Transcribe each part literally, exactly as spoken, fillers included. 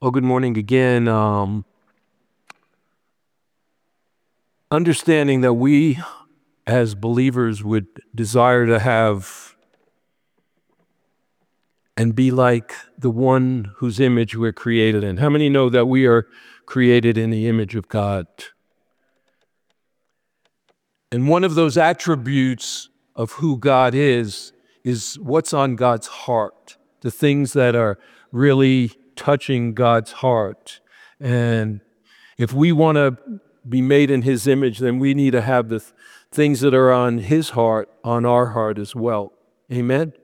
Oh, good morning again. Um, understanding that we as believers would desire to have and be like the one whose image we're created in. How many know that we are created in the image of God? And one of those attributes of who God is, is what's on God's heart, the things that are really touching God's heart. And if we want to be made in His image, then we need to have the th- things that are on His heart, on our heart as well. Amen?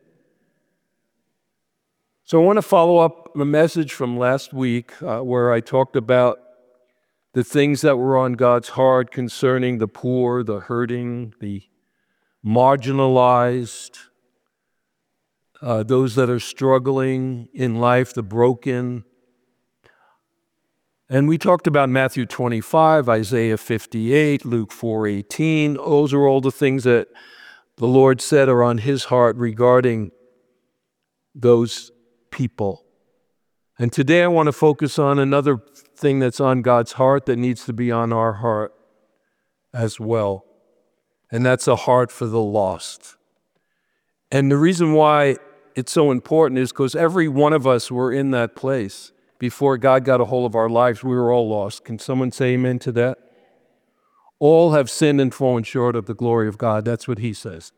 So I want to follow up a message from last week uh, where I talked about the things that were on God's heart concerning the poor, the hurting, the marginalized, uh, those that are struggling in life, the broken. And we talked about Matthew twenty-five, Isaiah fifty-eight, Luke four eighteen. Those are all the things that the Lord said are on His heart regarding those people. And today I want to focus on another thing that's on God's heart that needs to be on our heart as well. And that's a heart for the lost. And the reason why it's so important is because every one of us were in that place. Before God got a hold of our lives, we were all lost. Can someone say amen to that? All have sinned and fallen short of the glory of God. That's what He says.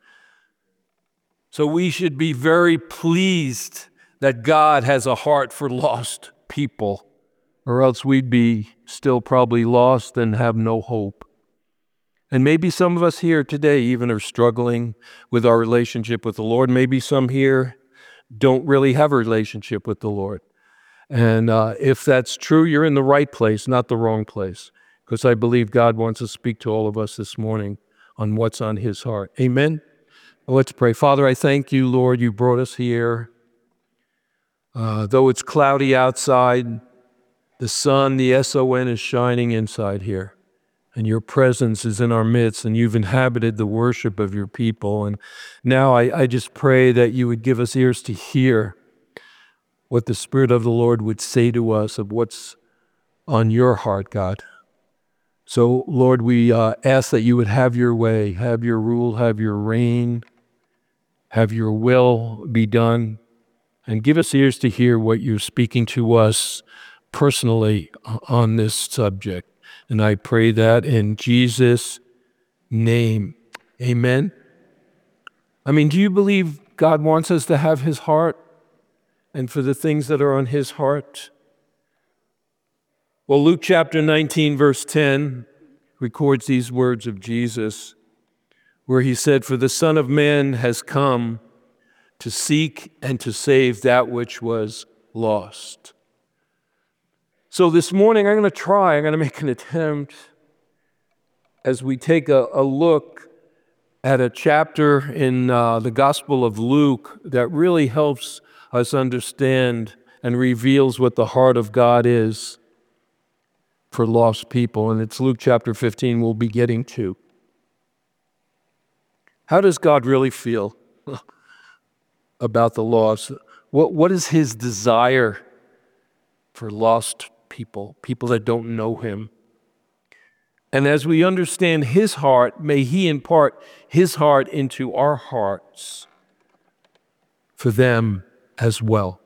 So we should be very pleased that God has a heart for lost people, or else we'd be still probably lost and have no hope. And maybe some of us here today even are struggling with our relationship with the Lord. Maybe some here don't really have a relationship with the Lord. And uh, if that's true, you're in the right place, not the wrong place, because I believe God wants to speak to all of us this morning on what's on His heart. Amen? Let's pray. Father, I thank You, Lord, You brought us here. Uh, though it's cloudy outside, the sun, the S O N, is shining inside here. And Your presence is in our midst, and You've inhabited the worship of Your people. And now I, I just pray that You would give us ears to hear what the Spirit of the Lord would say to us of what's on Your heart, God. So, Lord, we uh, ask that You would have Your way, have Your rule, have Your reign, have Your will be done, and give us ears to hear what You're speaking to us personally on this subject. And I pray that in Jesus' name. Amen. I mean, do you believe God wants us to have His heart and for the things that are on His heart? Well, Luke chapter nineteen, verse ten records these words of Jesus, where He said, "For the Son of Man has come to seek and to save that which was lost." So this morning, I'm going to try, I'm going to make an attempt as we take a, a look at a chapter in uh, the Gospel of Luke that really helps us understand and reveals what the heart of God is for lost people. And it's Luke chapter fifteen we'll be getting to. How does God really feel about the lost? What, what is His desire for lost people, people that don't know Him? And as we understand His heart, may He impart His heart into our hearts for them as well.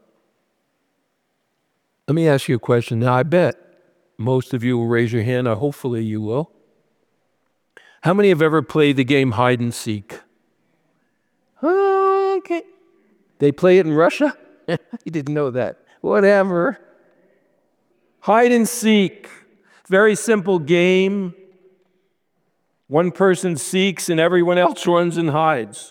Let me ask you a question. Now, I bet most of you will raise your hand, or hopefully you will. How many have ever played the game hide and seek? Okay. They play it in Russia? You didn't know that. Whatever. Hide and seek. Very simple game. One person seeks and everyone else runs and hides.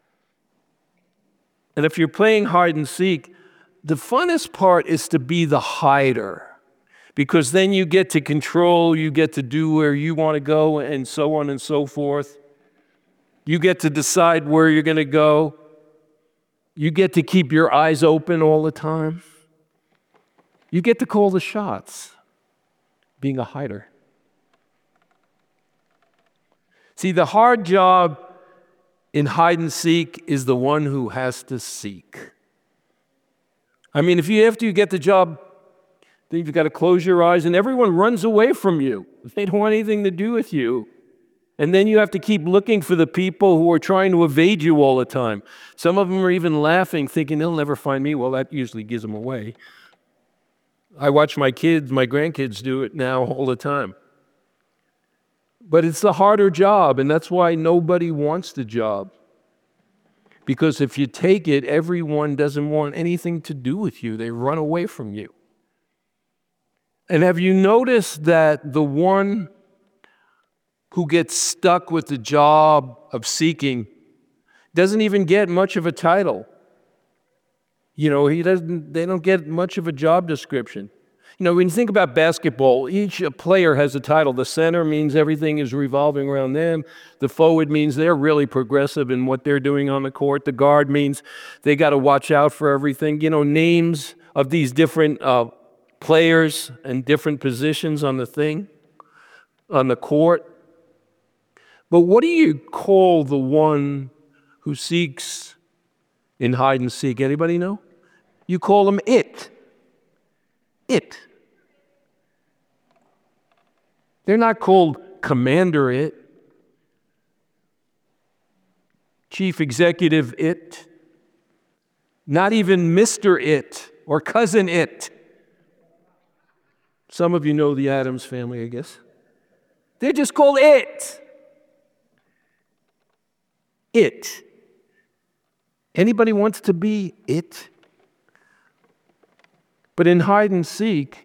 And if you're playing hide and seek, the funnest part is to be the hider, because then you get to control, you get to do where you want to go, and so on and so forth. You get to decide where you're going to go. You get to keep your eyes open all the time. You get to call the shots, being a hider. See, the hard job in hide and seek is the one who has to seek. I mean, if you after you get the job, Then you've got to close your eyes, and everyone runs away from you. They don't want anything to do with you. And then you have to keep looking for the people who are trying to evade you all the time. Some of them are even laughing, thinking they'll never find me. Well, that usually gives them away. I watch my kids, my grandkids do it now all the time. But it's the harder job, and that's why nobody wants the job. Because if you take it, everyone doesn't want anything to do with you. They run away from you. And have you noticed that the one who gets stuck with the job of seeking doesn't even get much of a title? You know, he doesn't. They don't get much of a job description. You know, when you think about basketball, each player has a title. The center means everything is revolving around them. The forward means they're really progressive in what they're doing on the court. The guard means they got to watch out for everything. You know, names of these different uh, players and different positions on the thing, on the court. But what do you call the one who seeks in hide and seek? Anybody know? You call them it. It. They're not called Commander It, Chief Executive It, not even Mister It or Cousin It. Some of you know the Addams Family, I guess. They're just called It. It. Anybody wants to be it? But in hide and seek,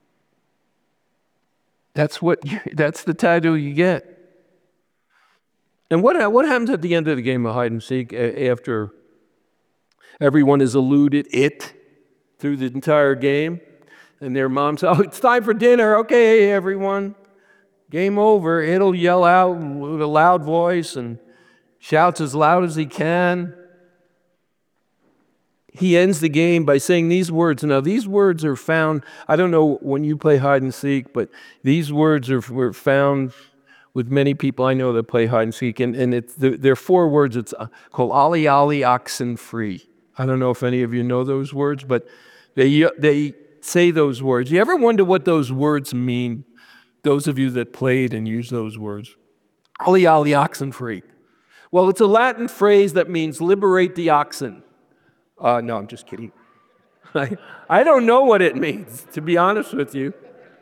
that's what you, that's the title you get. And what what happens at the end of the game of hide and seek after everyone has eluded it through the entire game, and their mom says, "Oh, it's time for dinner. Okay, everyone, game over." It'll yell out with a loud voice and shouts as loud as he can. He ends the game by saying these words. Now, these words are found, I don't know when you play hide and seek, but these words are were found with many people I know that play hide and seek, and, and it's, they're four words. It's called Ollie Ollie Oxen Free. I don't know if any of you know those words, but they, they say those words. You ever wonder what those words mean? Those of you that played and used those words. Ollie Ollie Oxen Free. Well, it's a Latin phrase that means liberate the oxen. Uh, no, I'm just kidding. I, I don't know what it means, to be honest with you.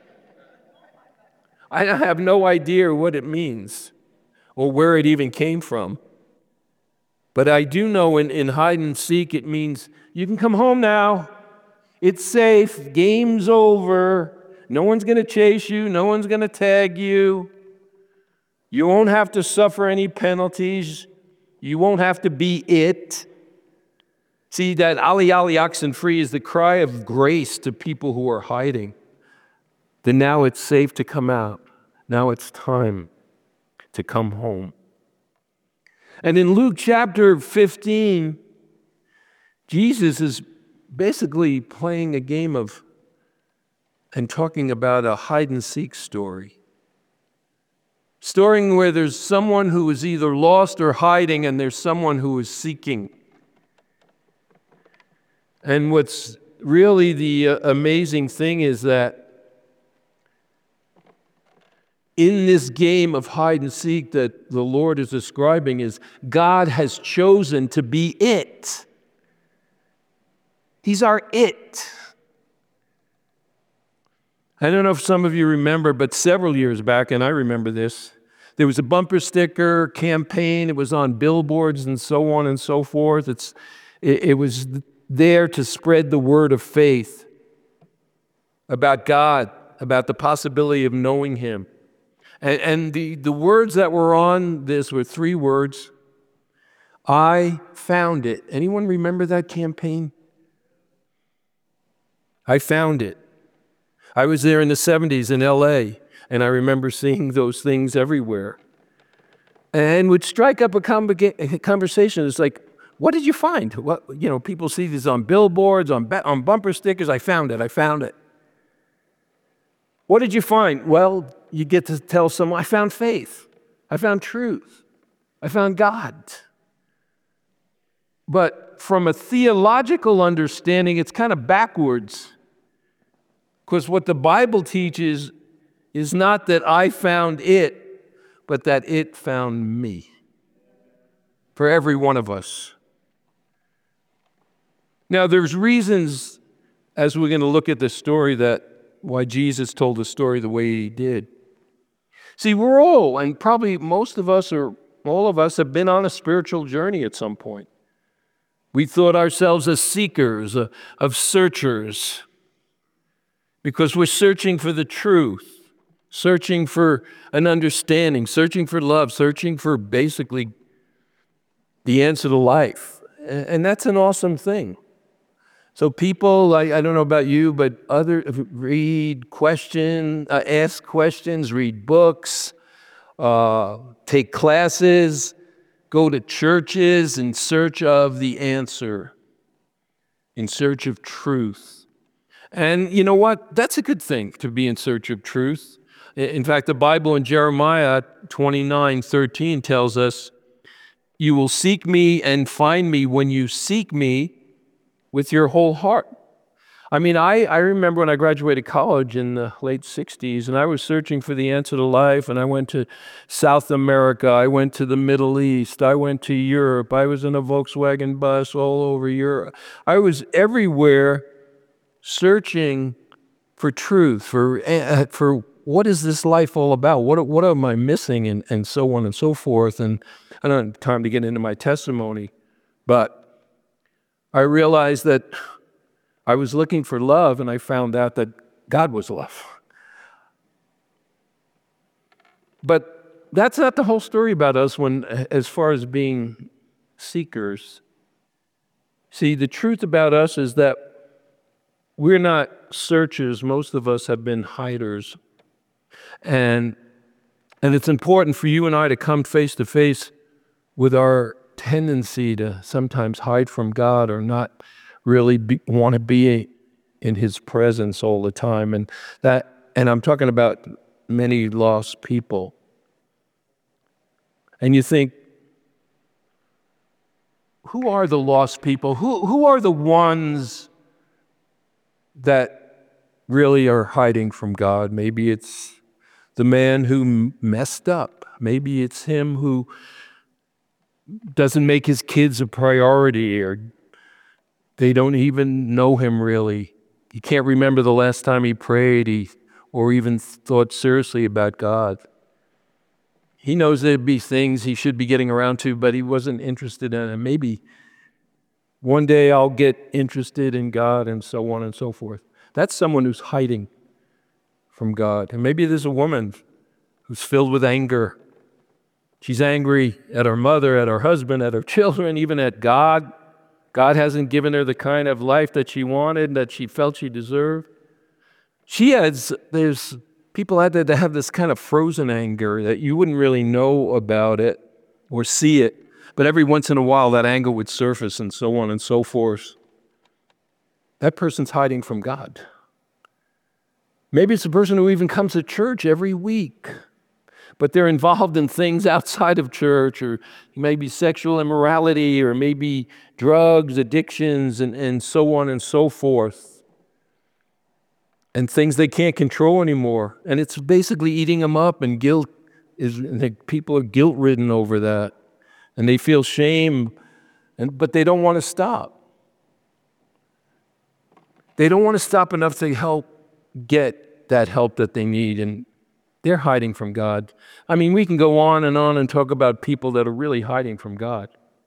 I have no idea what it means or where it even came from. But I do know in, in hide and seek it means you can come home now. It's safe. Game's over. No one's going to chase you. No one's going to tag you. You won't have to suffer any penalties. You won't have to be it. See, that Ollie Ollie Oxen Free is the cry of grace to people who are hiding. That now it's safe to come out. Now it's time to come home. And in Luke chapter fifteen, Jesus is basically playing a game of and talking about a hide and seek story. Story where there's someone who is either lost or hiding, and there's someone who is seeking. And what's really the uh, amazing thing is that in this game of hide and seek that the Lord is describing is God has chosen to be it. He's our it. I don't know if some of you remember, but several years back, and I remember this, there was a bumper sticker campaign. It was on billboards and so on and so forth. It's, it, it was there to spread the word of faith about God, about the possibility of knowing Him. And, and the, the words that were on this were three words. I found it. Anyone remember that campaign? I found it. I was there in the seventies in L A, and I remember seeing those things everywhere. And would strike up a conversation. It's like, what did you find? What, you know, people see these on billboards, on, on bumper stickers. I found it. I found it. What did you find? Well, you get to tell someone, I found faith. I found truth. I found God. But from a theological understanding, it's kind of backwards. Because what the Bible teaches is not that I found it, but that it found me. For every one of us. Now, there's reasons, as we're going to look at the story, that why Jesus told the story the way he did. See, we're all, and probably most of us, or all of us, have been on a spiritual journey at some point. We thought ourselves as seekers, uh, of searchers, because we're searching for the truth, searching for an understanding, searching for love, searching for basically the answer to life. And that's an awesome thing. So people, I, I don't know about you, but other read, question, uh, ask questions, read books, uh, take classes, go to churches in search of the answer, in search of truth. And you know what? That's a good thing, to be in search of truth. In fact, the Bible in Jeremiah twenty-nine thirteen tells us, "You will seek me and find me when you seek me with your whole heart." I mean, I, I remember when I graduated college in the late sixties, and I was searching for the answer to life, and I went to South America, I went to the Middle East, I went to Europe, I was in a Volkswagen bus all over Europe. I was everywhere searching for truth, for uh, for what is this life all about? What what am I missing, and, and so on and so forth. And I don't have time to get into my testimony, but I realized that I was looking for love, and I found out that God was love. But that's not the whole story about us when, as far as being seekers. See, the truth about us is that we're not searchers. Most of us have been hiders. And, and it's important for you and I to come face to face with our tendency to sometimes hide from God, or not really be, want to be in his presence all the time. And that, and I'm talking about many lost people. And you think, who are the lost people? Who, who are the ones that really are hiding from God? Maybe it's the man who messed up. Maybe it's him who doesn't make his kids a priority, or they don't even know him really. He can't remember the last time he prayed, he, or even thought seriously about God. He knows there'd be things he should be getting around to, but he wasn't interested in it. Maybe one day I'll get interested in God, and so on and so forth. That's someone who's hiding from God. And maybe there's a woman who's filled with anger. She's angry at her mother, at her husband, at her children, even at God. God hasn't given her the kind of life that she wanted, that she felt she deserved. She has, there's people out there that have this kind of frozen anger that you wouldn't really know about it or see it, but every once in a while that anger would surface, and so on and so forth. That person's hiding from God. Maybe it's a person who even comes to church every week, but they're involved in things outside of church, or maybe sexual immorality, or maybe drugs, addictions, and, and so on and so forth, and things they can't control anymore. And it's basically eating them up, and guilt is, and people are guilt-ridden over that, and they feel shame, and but they don't want to stop. They don't want to stop enough to help get that help that they need, and they're hiding from God. I mean, we can go on and on and talk about people that are really hiding from God.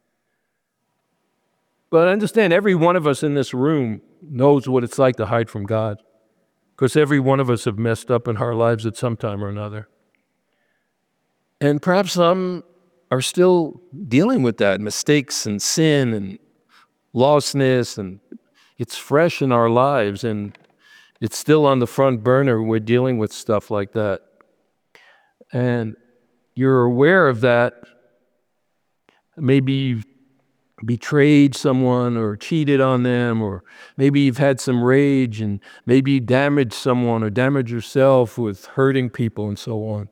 But understand, every one of us in this room knows what it's like to hide from God, because every one of us have messed up in our lives at some time or another. And perhaps some are still dealing with that, mistakes and sin and lostness, and it's fresh in our lives, and it's still on the front burner. We're dealing with stuff like that. And you're aware of that. Maybe you've betrayed someone or cheated on them, or maybe you've had some rage, and maybe you damaged someone or damaged yourself with hurting people and so on.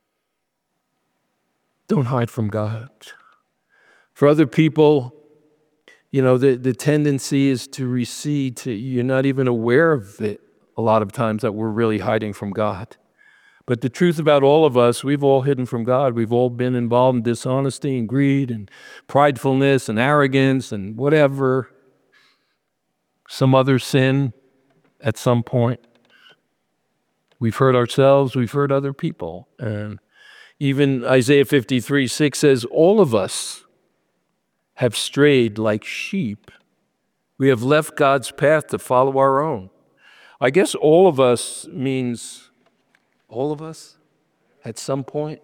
Don't hide from God. For other people, you know, the, the tendency is to recede, to, you're not even aware of it a lot of times that we're really hiding from God. But the truth about all of us, we've all hidden from God. We've all been involved in dishonesty and greed and pridefulness and arrogance and whatever, some other sin at some point. We've hurt ourselves, we've hurt other people. And even Isaiah fifty-three six says, all of us have strayed like sheep. We have left God's path to follow our own. I guess all of us means all of us at some point.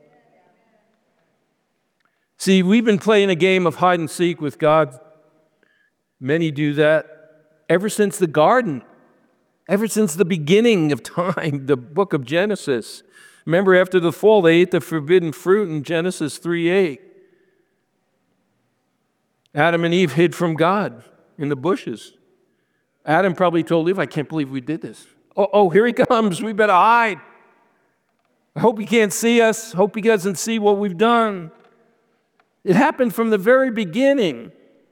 See, we've been playing a game of hide and seek with God. Many do that ever since the garden, ever since the beginning of time, the book of Genesis. Remember, after the fall, they ate the forbidden fruit in Genesis three eight. Adam and Eve hid from God in the bushes. Adam probably told Eve, I can't believe we did this. Oh, oh, here he comes. We better hide. I hope he can't see us. Hope he doesn't see what we've done. It happened from the very beginning.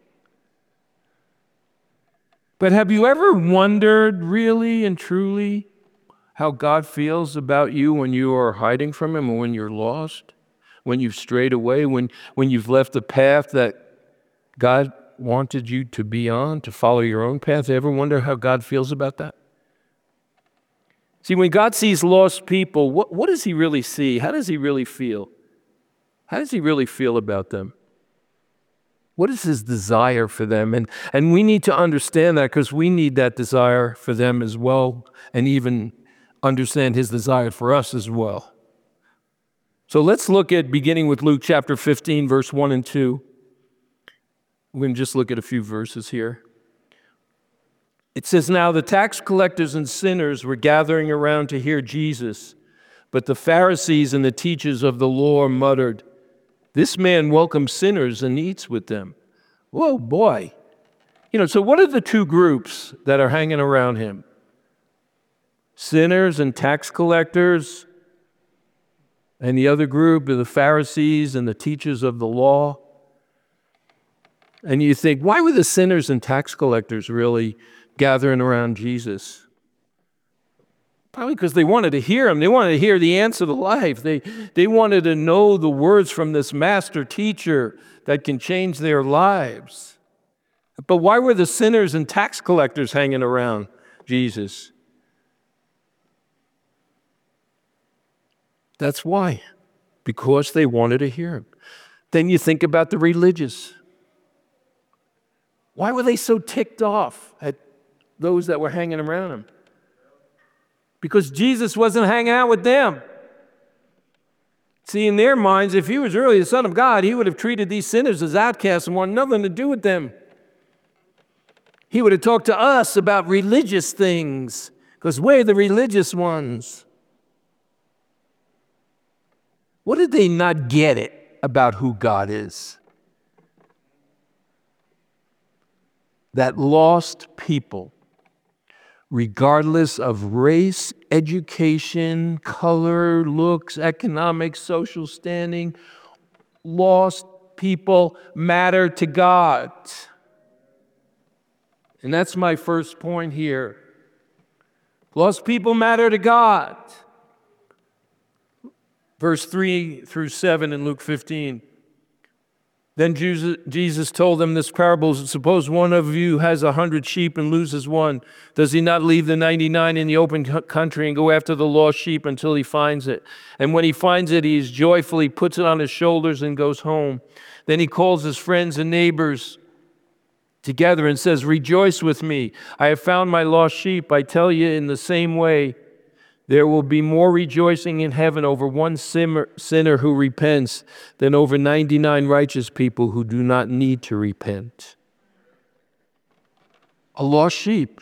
But have you ever wondered really and truly how God feels about you when you are hiding from him or when you're lost, when you've strayed away, when, when you've left the path that God wanted you to be on, to follow your own path? Ever wonder how God feels about that? See, when God sees lost people, what, what does he really see? How does he really feel? How does he really feel about them? What is his desire for them? And, and we need to understand that because we need that desire for them as well, and even understand his desire for us as well. So let's look at, beginning with Luke chapter fifteen, verse one and two. We're going to just look at a few verses here. It says, now the tax collectors and sinners were gathering around to hear Jesus, but the Pharisees and the teachers of the law muttered, this man welcomes sinners and eats with them. Whoa, boy. You know, so what are the two groups that are hanging around him? Sinners and tax collectors, and the other group are the Pharisees and the teachers of the law. And you think, why were the sinners and tax collectors really gathering around Jesus? Probably because they wanted to hear him. They wanted to hear the answer to life. They, they wanted to know the words from this master teacher that can change their lives. But why were the sinners and tax collectors hanging around Jesus? That's why. Because they wanted to hear him. Then you think about the religious. Why were they so ticked off at those that were hanging around him? Because Jesus wasn't hanging out with them. See, in their minds, if he was really the Son of God, he would have treated these sinners as outcasts and wanted nothing to do with them. He would have talked to us about religious things, because we're the religious ones. What did they not get it about who God is? That lost people, regardless of race, education, color, looks, economic, social standing, lost people matter to God. And that's my first point here. Lost people matter to God. Verse three through seven in Luke fifteen. Then Jesus told them this parable. Suppose one of you has a hundred sheep and loses one. Does he not leave the ninety-nine in the open country and go after the lost sheep until he finds it? And when he finds it, he joyfully puts it on his shoulders and goes home. Then he calls his friends and neighbors together and says, rejoice with me. I have found my lost sheep. I tell you, in the same way, there will be more rejoicing in heaven over one sinner who repents than over ninety-nine righteous people who do not need to repent. A lost sheep.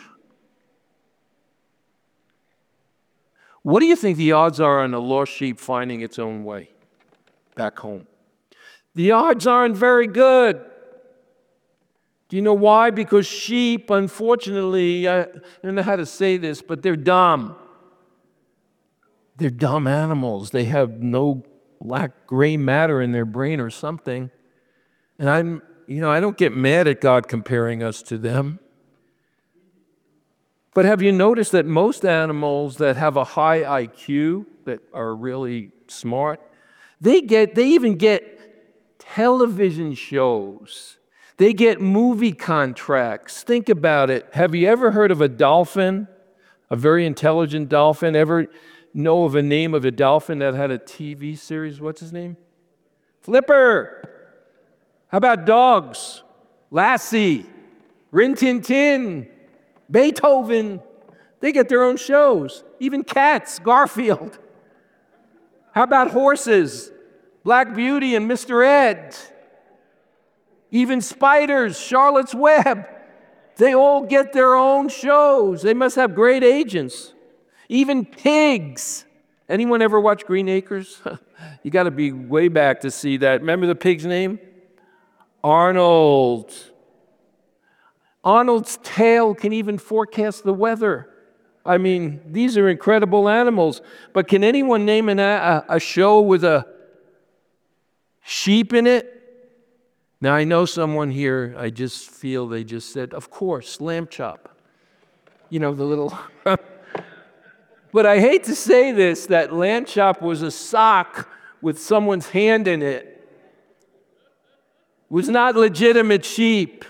What do you think the odds are on a lost sheep finding its own way back home? The odds aren't very good. Do you know why? Because sheep, unfortunately, I don't know how to say this, but they're dumb. They're dumb animals. They have no lack gray matter in their brain or something. And I'm, you know, I don't get mad at God comparing us to them. But have you noticed that most animals that have a high I Q, that are really smart, they get, they even get television shows. They get movie contracts. Think about it. Have you ever heard of a dolphin, a very intelligent dolphin? Ever know of a name of a dolphin that had a T V series? What's his name? Flipper. How about dogs? Lassie, Rin Tin Tin, Beethoven. They get their own shows. Even cats, Garfield. How about horses? Black Beauty and Mister Ed. Even spiders, Charlotte's Web. They all get their own shows. They must have great agents. Even pigs. Anyone ever watch Green Acres? You got to be way back to see that. Remember the pig's name? Arnold. Arnold's tail can even forecast the weather. I mean, these are incredible animals. But can anyone name an, a, a show with a sheep in it? Now, I know someone here, I just feel they just said, of course, Lamb Chop. You know, the little... But I hate to say this, that Lamb Chop was a sock with someone's hand in it. It was not legitimate sheep.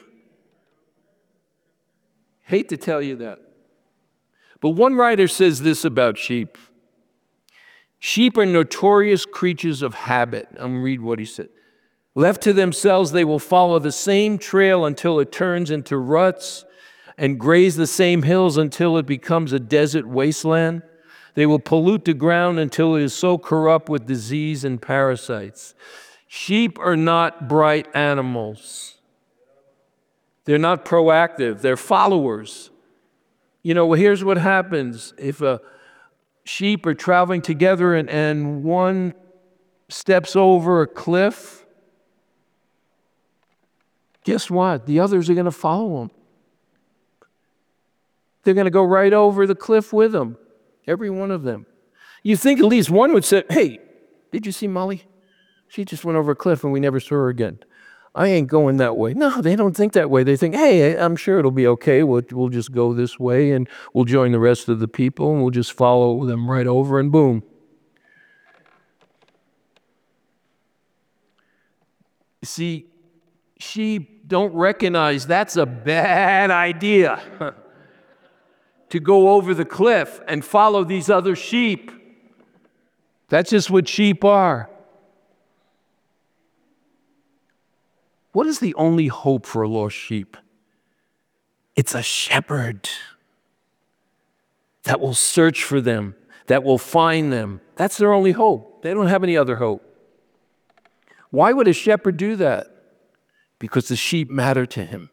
Hate to tell you that. But one writer says this about sheep. Sheep are notorious creatures of habit. I'm going to read what he said. Left to themselves, they will follow the same trail until it turns into ruts and graze the same hills until it becomes a desert wasteland. They will pollute the ground until it is so corrupt with disease and parasites. Sheep are not bright animals. They're not proactive. They're followers. You know, well, here's what happens. If a sheep are traveling together and, and one steps over a cliff, guess what? The others are going to follow him. They're going to go right over the cliff with him, every one of them. You think at least one would say, hey, did you see Molly? She just went over a cliff and we never saw her again. I ain't going that way. No, they don't think that way. They think, hey, I'm sure it'll be okay. We'll, we'll just go this way and we'll join the rest of the people and we'll just follow them right over and boom. See, sheep don't recognize that's a bad idea to go over the cliff and follow these other sheep. That's just what sheep are. What is the only hope for a lost sheep? It's a shepherd that will search for them, that will find them. That's their only hope. They don't have any other hope. Why would a shepherd do that? Because the sheep matter to him.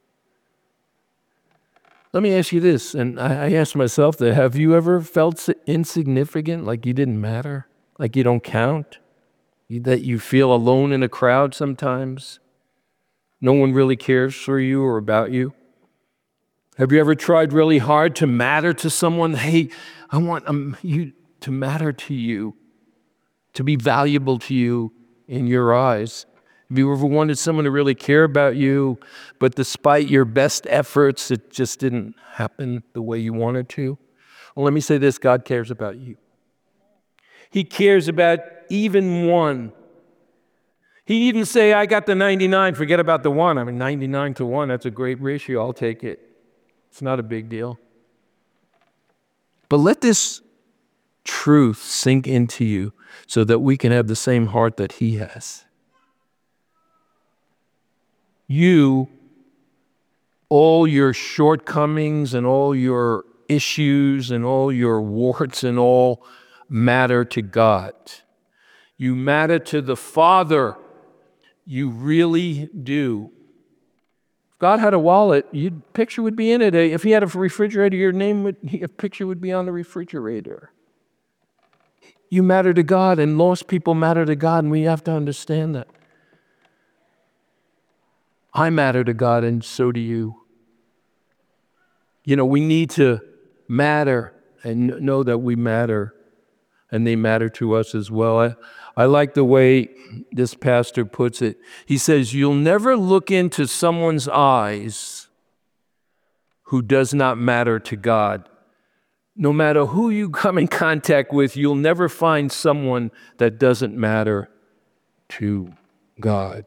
Let me ask you this, and I, I asked myself that, have you ever felt insignificant, like you didn't matter, like you don't count, that you feel alone in a crowd sometimes? No one really cares for you or about you? Have you ever tried really hard to matter to someone? Hey, I want um, you to matter to you, to be valuable to you in your eyes. Have you ever wanted someone to really care about you, but despite your best efforts, it just didn't happen the way you wanted to? Well, let me say this, God cares about you. He cares about even one. He didn't say, I got the ninety-nine, forget about the one. I mean, ninety-nine to one, that's a great ratio, I'll take it. It's not a big deal. But let this truth sink into you so that we can have the same heart that he has. You, all your shortcomings and all your issues and all your warts and all matter to God. You matter to the Father. You really do. If God had a wallet, your picture would be in it. If he had a refrigerator, your name would, a picture would be on the refrigerator. You matter to God, and lost people matter to God, and we have to understand that. I matter to God, and so do you. You know, we need to matter and know that we matter, and they matter to us as well. I, I like the way this pastor puts it. He says, you'll never look into someone's eyes who does not matter to God. No matter who you come in contact with, you'll never find someone that doesn't matter to God.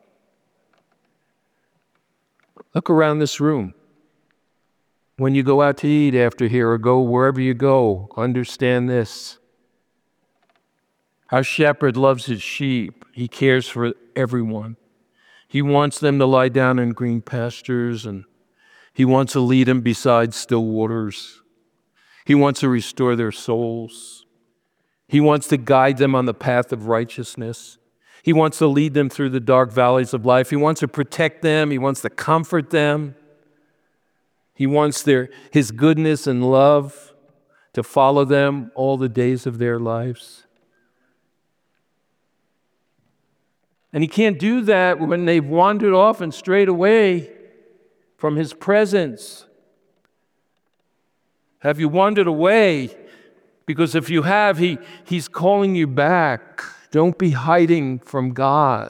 Look around this room. When you go out to eat after here or go wherever you go, understand this. Our shepherd loves his sheep. He cares for everyone. He wants them to lie down in green pastures, and he wants to lead them beside still waters. He wants to restore their souls. He wants to guide them on the path of righteousness. He wants to lead them through the dark valleys of life. He wants to protect them. He wants to comfort them. He wants their, his goodness and love to follow them all the days of their lives. And he can't do that when they've wandered off and strayed away from his presence. Have you wandered away? Because if you have, he, he's calling you back. Don't be hiding from God.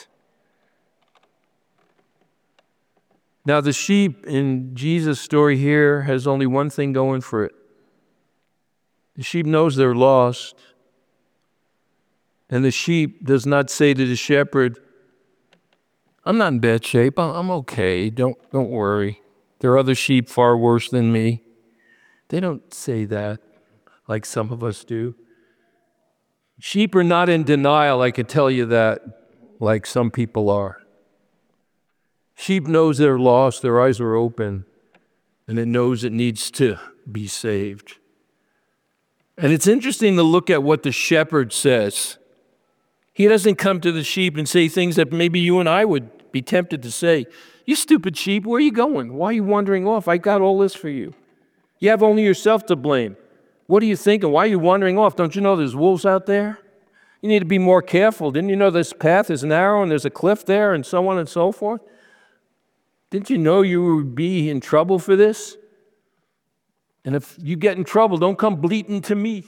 Now, the sheep in Jesus' story here has only one thing going for it. The sheep knows they're lost. And the sheep does not say to the shepherd, I'm not in bad shape. I'm okay. Don't, don't worry. There are other sheep far worse than me. They don't say that like some of us do. Sheep are not in denial, I can tell you that, like some people are. Sheep knows they're lost, their eyes are open, and it knows it needs to be saved. And it's interesting to look at what the shepherd says. He doesn't come to the sheep and say things that maybe you and I would be tempted to say. You stupid sheep, where are you going? Why are you wandering off? I got all this for you. You have only yourself to blame. What are you thinking? Why are you wandering off? Don't you know there's wolves out there? You need to be more careful. Didn't you know this path is narrow and there's a cliff there and so on and so forth? Didn't you know you would be in trouble for this? And if you get in trouble, don't come bleating to me.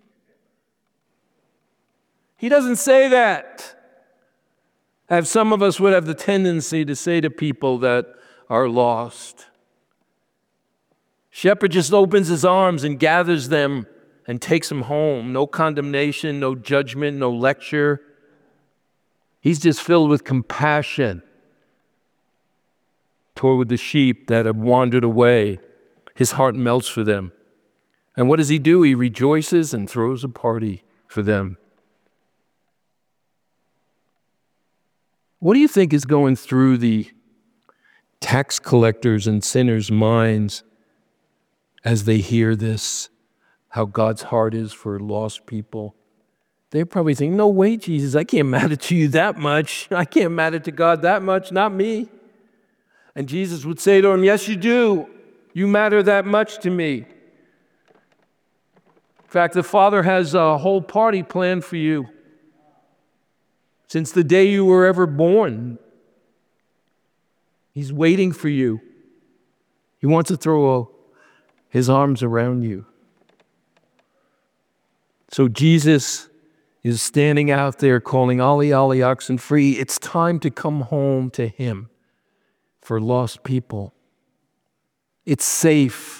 He doesn't say that. As some of us would have the tendency to say to people that are lost. Shepherd just opens his arms and gathers them and takes them home. No condemnation, no judgment, no lecture. He's just filled with compassion toward the sheep that have wandered away. His heart melts for them. And what does he do? He rejoices and throws a party for them. What do you think is going through the tax collectors and sinners' minds as they hear this, how God's heart is for lost people? They're probably thinking, no way, Jesus, I can't matter to you that much. I can't matter to God that much, not me. And Jesus would say to him, yes, you do. You matter that much to me. In fact, the Father has a whole party planned for you. Since the day you were ever born, he's waiting for you. He wants to throw a, his arms around you. So Jesus is standing out there calling, Ollie, Ollie, oxen free. It's time to come home to him for lost people. It's safe.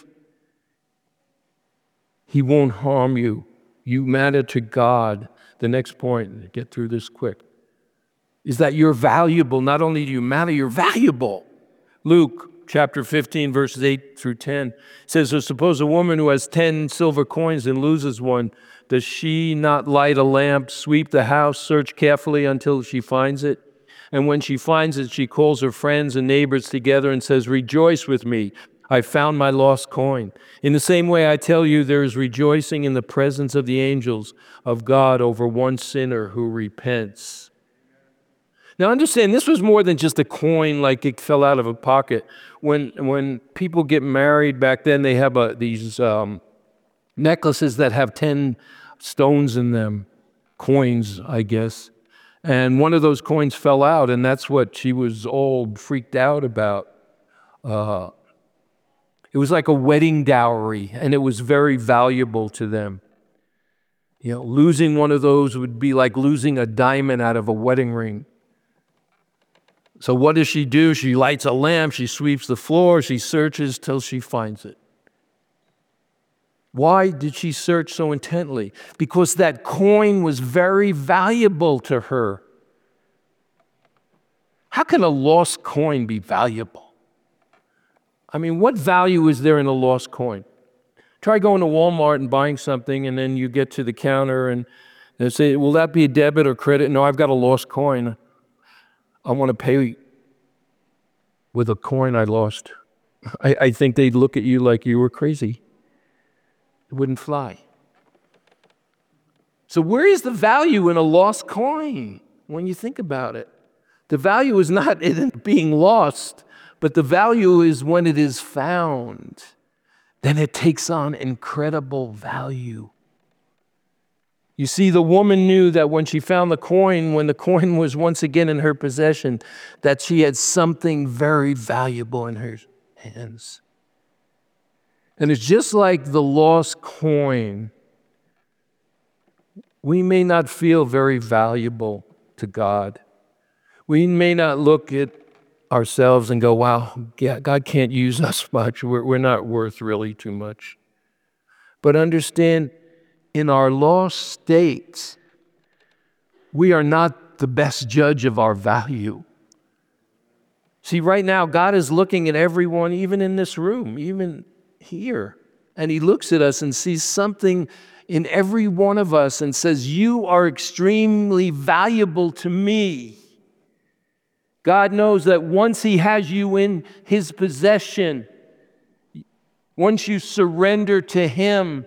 He won't harm you. You matter to God. The next point, get through this quick, is that you're valuable. Not only do you matter, you're valuable. Luke chapter fifteen, verses eight through ten says, so suppose a woman who has ten silver coins and loses one, does she not light a lamp, sweep the house, search carefully until she finds it? And when she finds it, she calls her friends and neighbors together and says, rejoice with me, I found my lost coin. In the same way, I tell you, there is rejoicing in the presence of the angels of God over one sinner who repents. Now understand, this was more than just a coin like it fell out of a pocket. When when people get married back then, they have a, these um, necklaces that have ten stones in them, coins, I guess. And one of those coins fell out, and that's what she was all freaked out about. Uh, it was like a wedding dowry, and it was very valuable to them. You know, losing one of those would be like losing a diamond out of a wedding ring. So what does she do? She lights a lamp, she sweeps the floor, she searches till she finds it. Why did she search so intently? Because that coin was very valuable to her. How can a lost coin be valuable? I mean, what value is there in a lost coin? Try going to Walmart and buying something, and then you get to the counter and they say, will that be a debit or credit? No, I've got a lost coin. I want to pay with a coin I lost. I, I think they'd look at you like you were crazy. It wouldn't fly. So where is the value in a lost coin when you think about it? The value is not in it being lost, but the value is when it is found. Then it takes on incredible value. You see, the woman knew that when she found the coin, when the coin was once again in her possession, that she had something very valuable in her hands. And it's just like the lost coin. We may not feel very valuable to God. We may not look at ourselves and go, wow, God can't use us much. We're, we're not worth really too much. But understand, in our lost state, we are not the best judge of our value. See, right now, God is looking at everyone, even in this room, even here. And he looks at us and sees something in every one of us and says, you are extremely valuable to me. God knows that once he has you in his possession, once you surrender to him,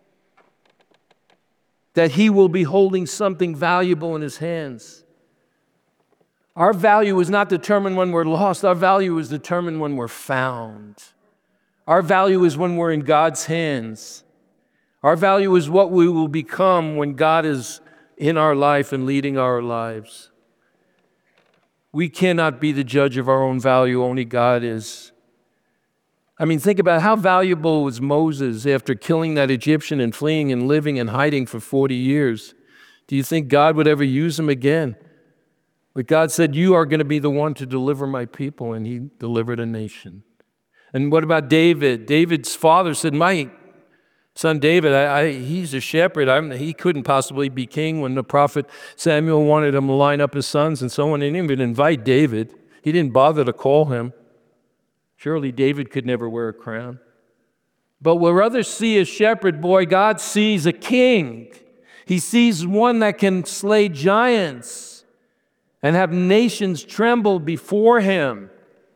that he will be holding something valuable in his hands. Our value is not determined when we're lost. Our value is determined when we're found. Our value is when we're in God's hands. Our value is what we will become when God is in our life and leading our lives. We cannot be the judge of our own value, only God is. I mean, think about how valuable was Moses after killing that Egyptian and fleeing and living and hiding for forty years. Do you think God would ever use him again? But God said, you are going to be the one to deliver my people, and he delivered a nation. And what about David? David's father said, my son David, I, I, he's a shepherd. I'm, he couldn't possibly be king. When the prophet Samuel wanted him to line up his sons and so on, he didn't even invite David. He didn't bother to call him. Surely David could never wear a crown. But where others see a shepherd boy, God sees a king. He sees one that can slay giants and have nations tremble before him.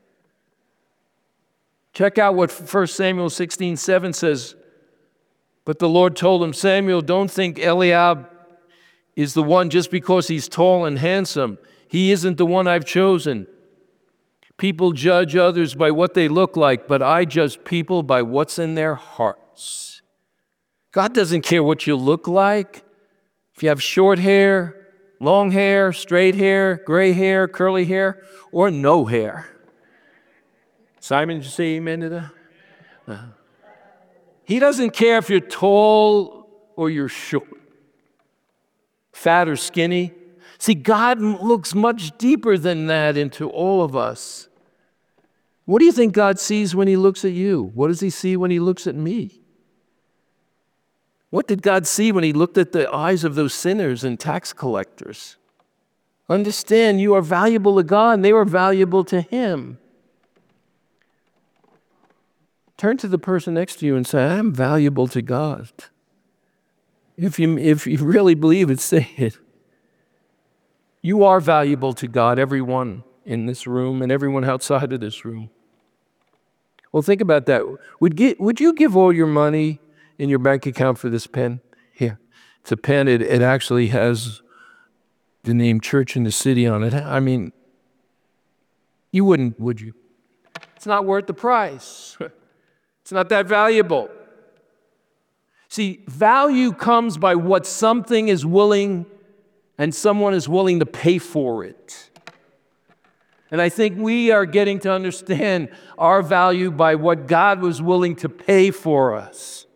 Check out what First Samuel sixteen seven says. But the Lord told him, Samuel, don't think Eliab is the one just because he's tall and handsome. He isn't the one I've chosen. People judge others by what they look like, but I judge people by what's in their hearts. God doesn't care what you look like. If you have short hair, long hair, straight hair, gray hair, curly hair, or no hair. Simon, did you say amen to that? Uh, he doesn't care if you're tall or you're short, fat or skinny. See, God looks much deeper than that into all of us. What do you think God sees when he looks at you? What does he see when he looks at me? What did God see when he looked at the eyes of those sinners and tax collectors? Understand, you are valuable to God, and they were valuable to him. Turn to the person next to you and say, I'm valuable to God. If you, if you really believe it, say it. You are valuable to God, everyone in this room and everyone outside of this room. Well, think about that. Would, get, would you give all your money in your bank account for this pen? Here. It's a pen. It, it actually has the name Church in the City on it. I mean, you wouldn't, would you? It's not worth the price. It's not that valuable. See, value comes by what something is willing and someone is willing to pay for it. And I think we are getting to understand our value by what God was willing to pay for us.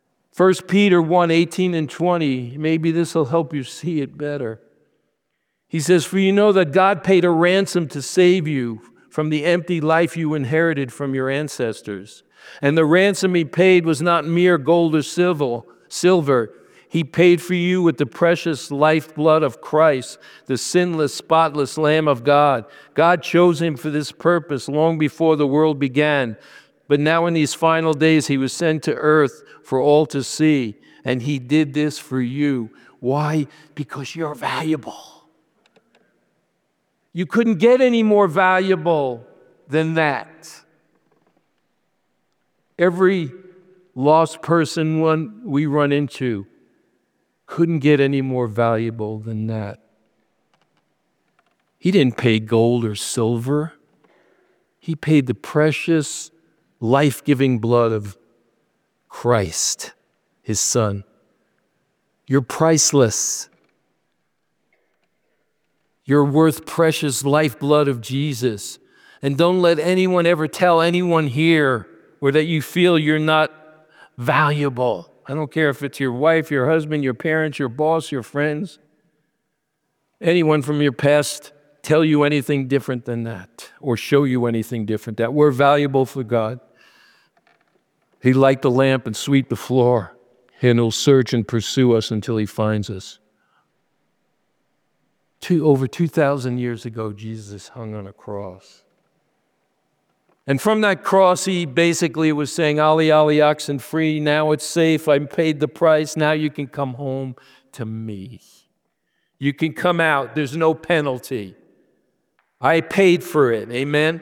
First Peter one, eighteen and twenty, maybe this will help you see it better. He says, for you know that God paid a ransom to save you from the empty life you inherited from your ancestors. And the ransom he paid was not mere gold or silver. silver. He paid for you with the precious lifeblood of Christ, the sinless, spotless Lamb of God. God chose him for this purpose long before the world began. But now in these final days, he was sent to earth for all to see. And he did this for you. Why? Because you're valuable. You couldn't get any more valuable than that. Every lost person one we run into couldn't get any more valuable than that. He didn't pay gold or silver. He paid the precious, life-giving blood of Christ, his Son. You're priceless. You're worth precious lifeblood of Jesus. And don't let anyone ever tell anyone here or that you feel you're not valuable. I don't care if it's your wife, your husband, your parents, your boss, your friends, anyone from your past tell you anything different than that or show you anything different, that we're valuable for God. He light the lamp and sweep the floor, and he'll search and pursue us until he finds us. Two, over two thousand years ago, Jesus hung on a cross. And from that cross, he basically was saying, Ali, Ali, oxen free, now it's safe, I paid the price, now you can come home to me. You can come out, there's no penalty. I paid for it, amen?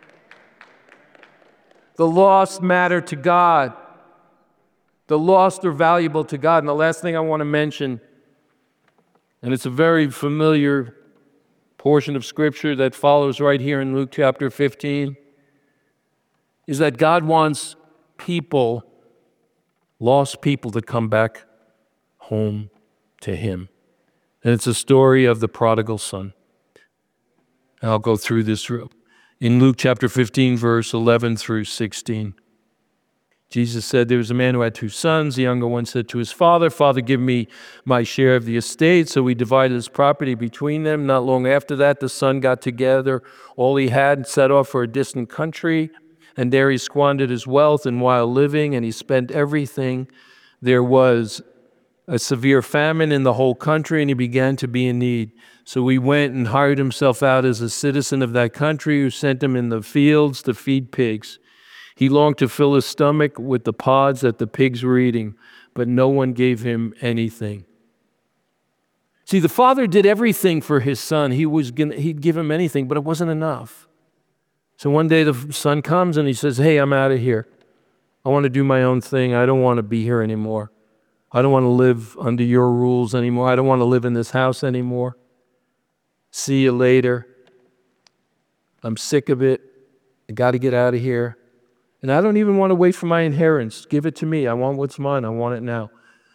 The lost matter to God. The lost are valuable to God. And the last thing I want to mention, and it's a very familiar portion of Scripture that follows right here in Luke chapter fifteen, is that God wants people, lost people, to come back home to him. And it's a story of the prodigal son. And I'll go through this in Luke chapter fifteen, verse eleven through sixteen. Jesus said, there was a man who had two sons. The younger one said to his father, Father, give me my share of the estate. So he divided his property between them. Not long after that, the son got together all he had and set off for a distant country. And there he squandered his wealth in wild living, and he spent everything. There was a severe famine in the whole country, and he began to be in need. So he went and hired himself out as a citizen of that country, who sent him in the fields to feed pigs. He longed to fill his stomach with the pods that the pigs were eating, but no one gave him anything. See, the father did everything for his son. He was gonna, he'd give him anything, but it wasn't enough. So one day the son comes and he says, hey, I'm out of here. I want to do my own thing. I don't want to be here anymore. I don't want to live under your rules anymore. I don't want to live in this house anymore. See you later. I'm sick of it. I got to get out of here. And I don't even want to wait for my inheritance. Give it to me. I want what's mine. I want it now.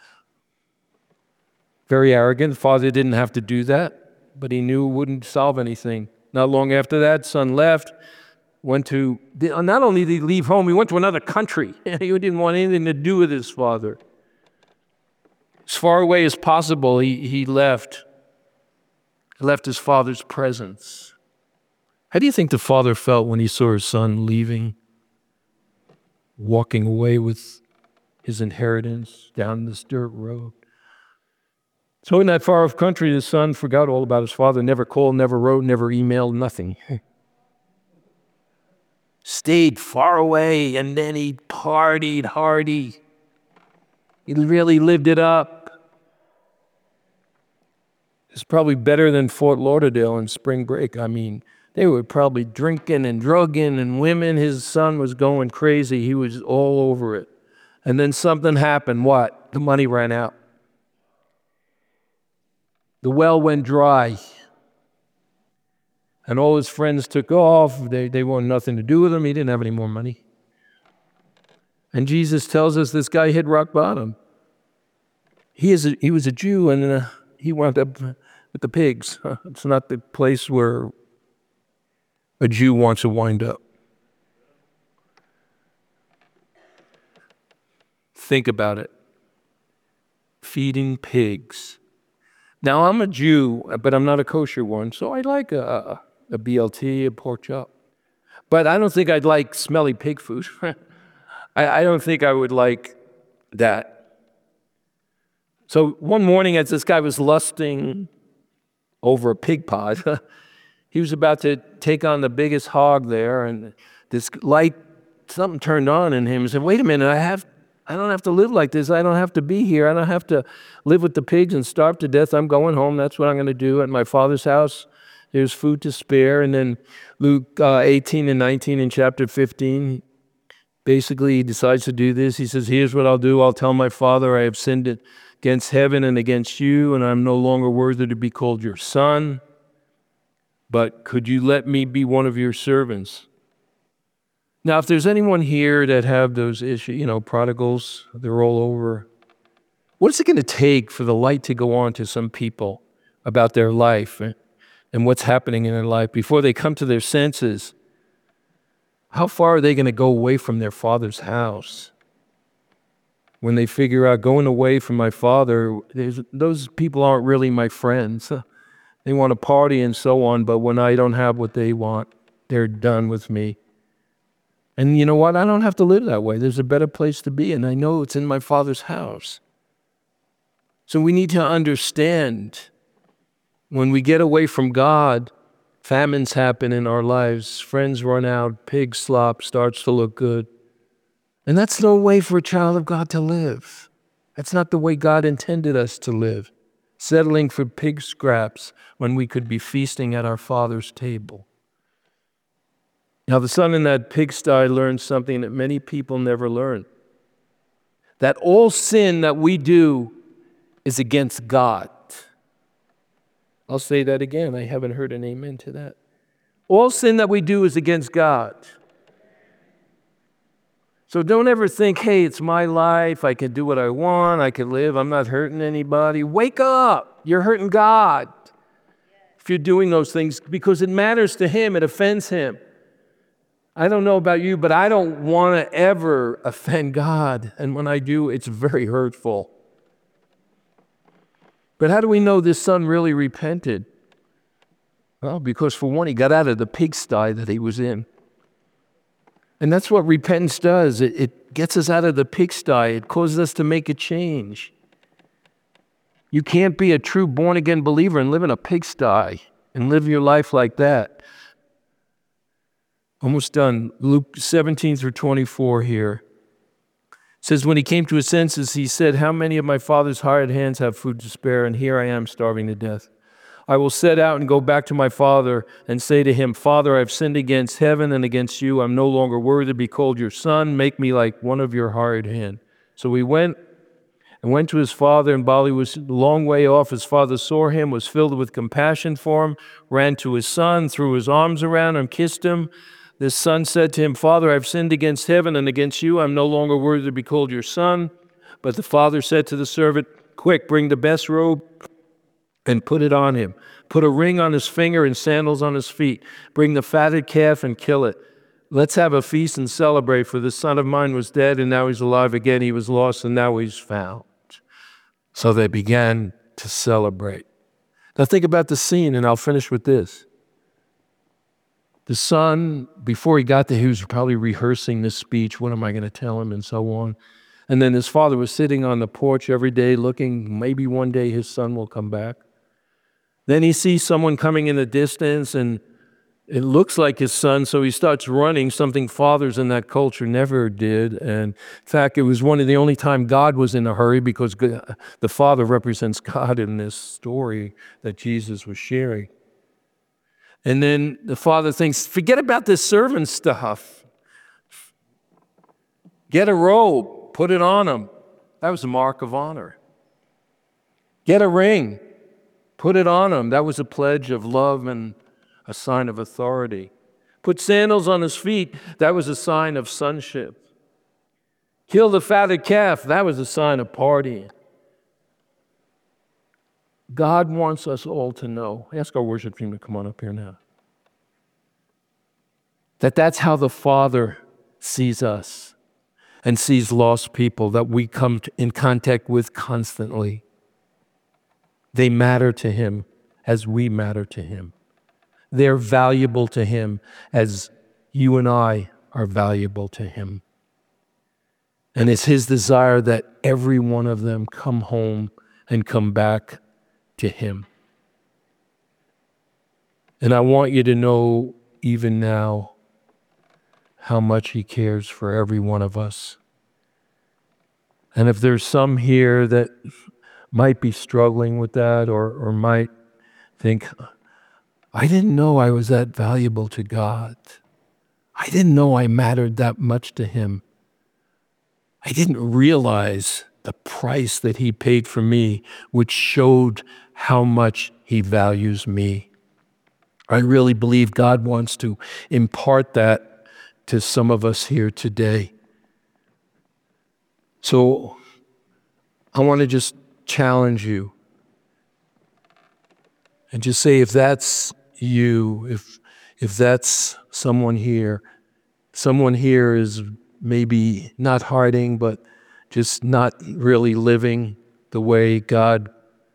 Very arrogant. The father didn't have to do that, but he knew it wouldn't solve anything. Not long after that, son left, went to, not only did he leave home, he went to another country. He didn't want anything to do with his father. As far away as possible, he, he left. He left his father's presence. How do you think the father felt when he saw his son leaving? Walking away with his inheritance down this dirt road. So in that far-off country, the son forgot all about his father, never called, never wrote, never emailed, nothing. Stayed far away, and then he partied hardy. He really lived it up. It's probably better than Fort Lauderdale in spring break. I mean, they were probably drinking and drugging and women. His son was going crazy. He was all over it. And then something happened. What? The money ran out. The well went dry. And all his friends took off. They, they wanted nothing to do with him. He didn't have any more money. And Jesus tells us this guy hit rock bottom. He, is a, he was a Jew, and uh, he wound up with the pigs. It's not the place where a Jew wants to wind up. Think about it. Feeding pigs. Now, I'm a Jew, but I'm not a kosher one, so I like a, a B L T, a pork chop. But I don't think I'd like smelly pig food. I, I don't think I would like that. So one morning, as this guy was lusting over a pig pod, he was about to take on the biggest hog there, and this light, something turned on in him and said, wait a minute, I have, I don't have to live like this. I don't have to be here. I don't have to live with the pigs and starve to death. I'm going home. That's what I'm going to do at my father's house. There's food to spare. And then Luke uh, eighteen and nineteen in chapter fifteen, basically he decides to do this. He says, here's what I'll do. I'll tell my father I have sinned against heaven and against you, and I'm no longer worthy to be called your son. But could you let me be one of your servants? Now, if there's anyone here that have those issues, you know, prodigals, they're all over. What is it going to take for the light to go on to some people about their life and what's happening in their life before they come to their senses? How far are they going to go away from their father's house? When they figure out going away from my father, those people aren't really my friends. They want to party and so on, but when I don't have what they want, they're done with me. And you know what? I don't have to live that way. There's a better place to be, and I know it's in my Father's house. So we need to understand when we get away from God, famines happen in our lives, friends run out, pig slop starts to look good. And that's no way for a child of God to live. That's not the way God intended us to live, settling for pig scraps when we could be feasting at our Father's table. Now, the son in that pigsty learned something that many people never learn. That all sin that we do is against God. I'll say that again. I haven't heard an amen to that. All sin that we do is against God. So don't ever think, hey, it's my life. I can do what I want. I can live. I'm not hurting anybody. Wake up. You're hurting God if you're doing those things because it matters to Him. It offends Him. I don't know about you, but I don't want to ever offend God. And when I do, it's very hurtful. But how do we know this son really repented? Well, because for one, he got out of the pigsty that he was in. And that's what repentance does. It, it gets us out of the pigsty. It causes us to make a change. You can't be a true born-again believer and live in a pigsty and live your life like that. Almost done. Luke seventeen through twenty-four here. It says, when he came to his senses, he said, how many of my father's hired hands have food to spare, and here I am starving to death. I will set out and go back to my father and say to him, Father, I have sinned against heaven and against you. I'm no longer worthy to be called your son. Make me like one of your hired hand. So he went and went to his father, and while he was a long way off, his father saw him, was filled with compassion for him, ran to his son, threw his arms around him, kissed him. This son said to him, Father, I've sinned against heaven and against you. I'm no longer worthy to be called your son. But the father said to the servant, quick, bring the best robe and put it on him. Put a ring on his finger and sandals on his feet. Bring the fatted calf and kill it. Let's have a feast and celebrate, for this son of mine was dead and now he's alive again. He was lost and now he's found. So they began to celebrate. Now think about the scene, and I'll finish with this. The son, before he got there, he was probably rehearsing this speech. What am I going to tell him and so on. And then his father was sitting on the porch every day looking, maybe one day his son will come back. Then he sees someone coming in the distance, and it looks like his son, so he starts running, something fathers in that culture never did. And in fact, it was one of the only time God was in a hurry, because the father represents God in this story that Jesus was sharing. And then the father thinks, forget about this servant stuff. Get a robe, put it on him. That was a mark of honor. Get a ring, put it on him. That was a pledge of love and a sign of authority. Put sandals on his feet. That was a sign of sonship. Kill the fatted calf. That was a sign of partying. God wants us all to know. Ask our worship team to come on up here now. That that's how the Father sees us and sees lost people that we come in contact with constantly. They matter to him as we matter to him. They're valuable to him as you and I are valuable to him. And it's his desire that every one of them come home and come back to him. And I want you to know even now how much he cares for every one of us. And if there's some here that might be struggling with that or, or might think, I didn't know I was that valuable to God. I didn't know I mattered that much to him. I didn't realize the price that he paid for me, which showed how much he values me. I really believe God wants to impart that to some of us here today. So I want to just challenge you and just say, if that's you, if if that's someone here, someone here is maybe not hiding, but just not really living the way God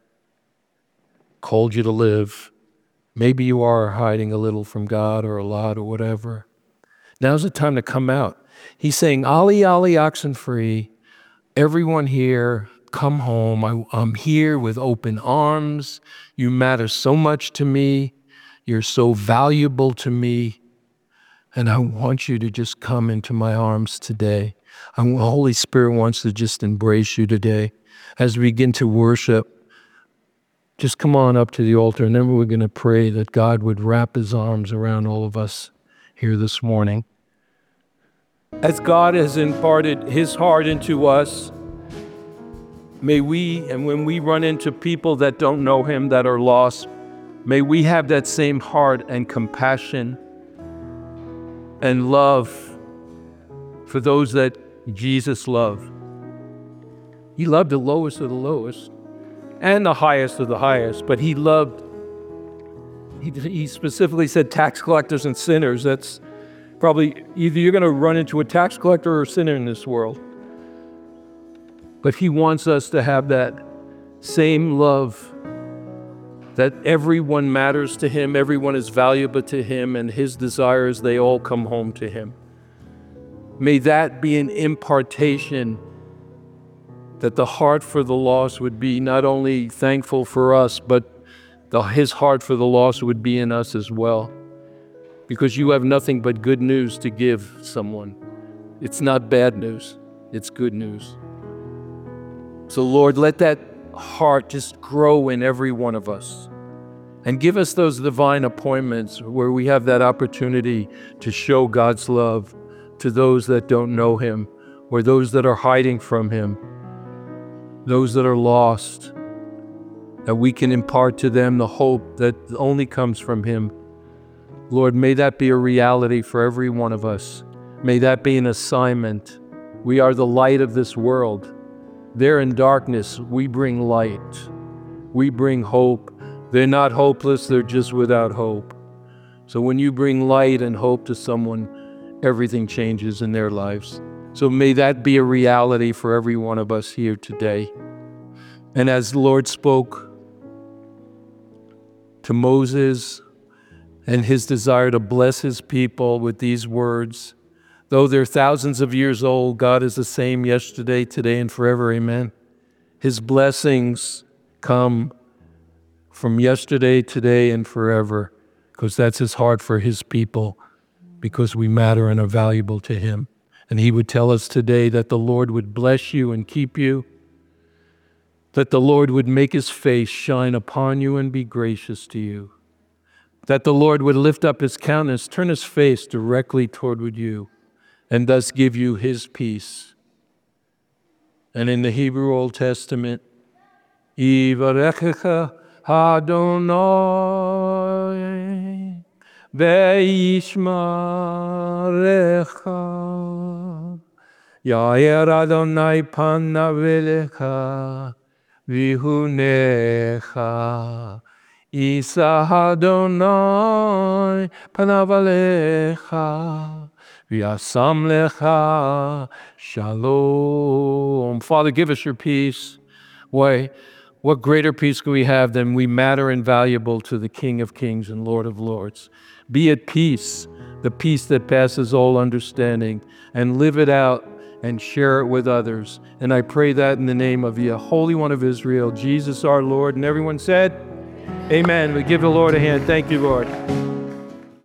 called you to live. Maybe you are hiding a little from God or a lot or whatever. Now's the time to come out. He's saying, Ali, Ali, oxen free. Everyone here, come home. I, I'm here with open arms. You matter so much to me. You're so valuable to me. And I want you to just come into my arms today. The Holy Spirit wants to just embrace you today. As we begin to worship, just come on up to the altar, and then we're going to pray that God would wrap his arms around all of us here this morning. As God has imparted his heart into us, may we, and when we run into people that don't know him, that are lost, may we have that same heart and compassion and love for those that Jesus loved. He loved the lowest of the lowest and the highest of the highest, but he loved, he, he specifically said tax collectors and sinners. That's probably either you're going to run into a tax collector or a sinner in this world. But he wants us to have that same love, that everyone matters to him, everyone is valuable to him, and his desires, they all come home to him. May that be an impartation, that the heart for the lost would be not only thankful for us, but the, his heart for the lost would be in us as well. Because you have nothing but good news to give someone. It's not bad news, it's good news. So Lord, let that heart just grow in every one of us. And give us those divine appointments where we have that opportunity to show God's love to those that don't know him, or those that are hiding from him, those that are lost, that we can impart to them the hope that only comes from him. Lord, may that be a reality for every one of us. May that be an assignment. We are the light of this world. They're in darkness. We bring light. We bring hope. They're not hopeless. They're just without hope. So when you bring light and hope to someone, everything changes in their lives. So may that be a reality for every one of us here today. And as the Lord spoke to Moses and his desire to bless his people with these words, though they're thousands of years old, God is the same yesterday, today, and forever. Amen. His blessings come from yesterday, today, and forever, because that's his heart for his people, because we matter and are valuable to him. And he would tell us today that the Lord would bless you and keep you, that the Lord would make his face shine upon you and be gracious to you, that the Lord would lift up his countenance, turn his face directly toward you, and thus give you his peace. And in the Hebrew Old Testament, Yivarechecha Adonai ve'yishmarecha Yair Adonai panav elecha vihunecha Isa Adonai panav alecha V'yasam lecha shalom. Father, give us your peace. Why? What greater peace can we have than we matter and valuable to the King of Kings and Lord of Lords? Be at peace, the peace that passes all understanding, and live it out and share it with others. And I pray that in the name of the Holy One of Israel, Jesus our Lord. And everyone said, amen. We give the Lord a hand. Thank you, Lord.